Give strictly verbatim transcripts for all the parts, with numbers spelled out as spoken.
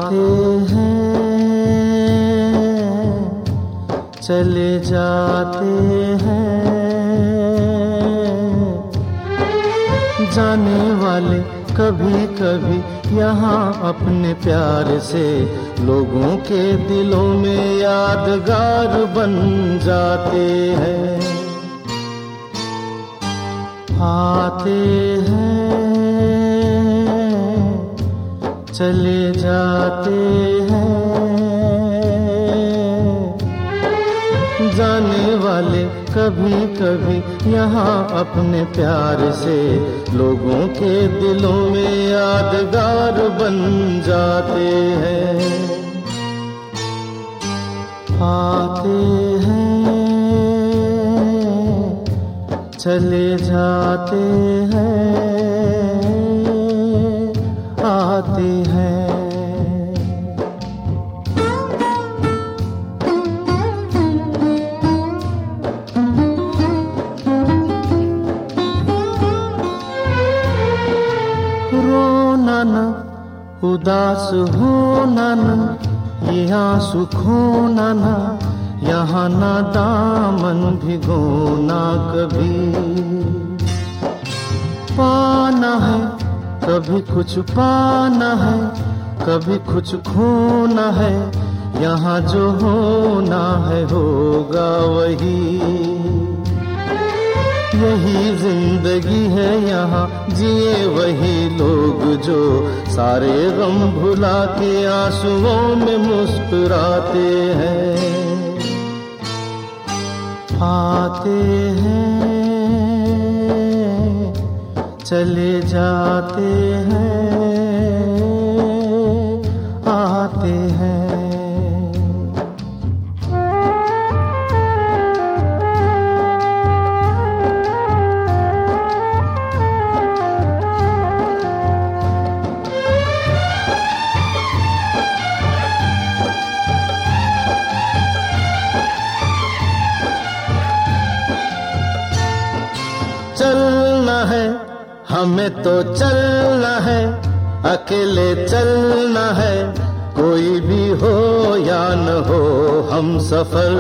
आते हैं चले जाते हैं, जाने वाले कभी कभी यहाँ अपने प्यार से लोगों के दिलों में यादगार बन जाते हैं। आते हैं चले जाते हैं, जाने वाले कभी कभी यहाँ अपने प्यार से लोगों के दिलों में यादगार बन जाते हैं। आते हैं चले जाते हैं, आते हैं। रोना न उदास होना न, ये आंसू खोना न, यहाँ ना दामन भिगोना कभी। पाना है कभी कुछ पाना है, कभी कुछ खोना है, यहाँ जो होना है होगा वही। यही जिंदगी है यहाँ जिए वही लोग जो सारे गम भुला के आंसुओं में मुस्कुराते हैं। आते हैं चले जाते हैं, आते हैं। चलना है हमें तो चलना है, अकेले चलना है, कोई भी हो या न हो हम सफर।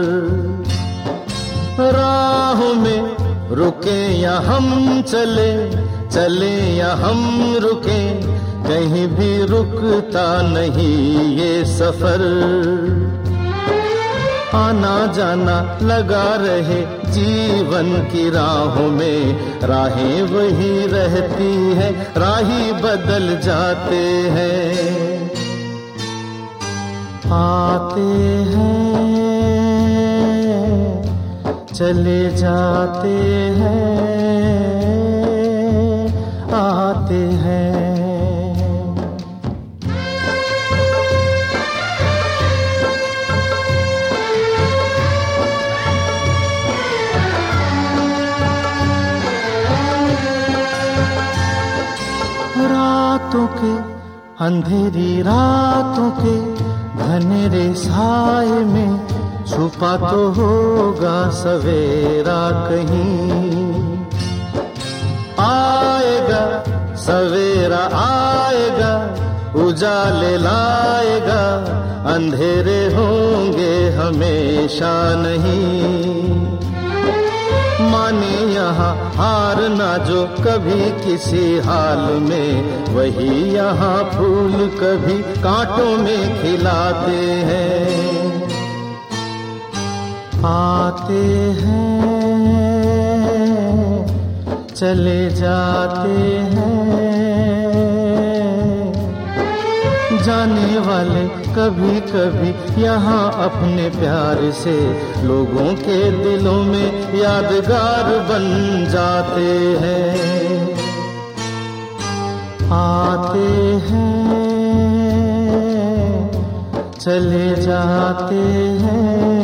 राहों में रुके या हम चले, चले या हम रुके, कहीं भी रुकता नहीं ये सफर। आना जाना लगा रहे जीवन की राहों में, राहें वही रहती है, राही बदल जाते हैं। आते हैं चले जाते हैं, आते हैं। रातों के अंधेरी रातों के घनेरे साए में छुपा तो होगा सवेरा कहीं। आएगा सवेरा आएगा, उजाले लाएगा, अंधेरे होंगे हमेशा नहीं। माने यहाँ हार ना जो कभी किसी हाल में, वही यहाँ फूल कभी कांटों में खिलाते हैं। आते हैं चले जाते हैं, जाने वाले कभी कभी यहाँ अपने प्यार से लोगों के दिलों में यादगार बन जाते हैं। आते हैं चले जाते हैं,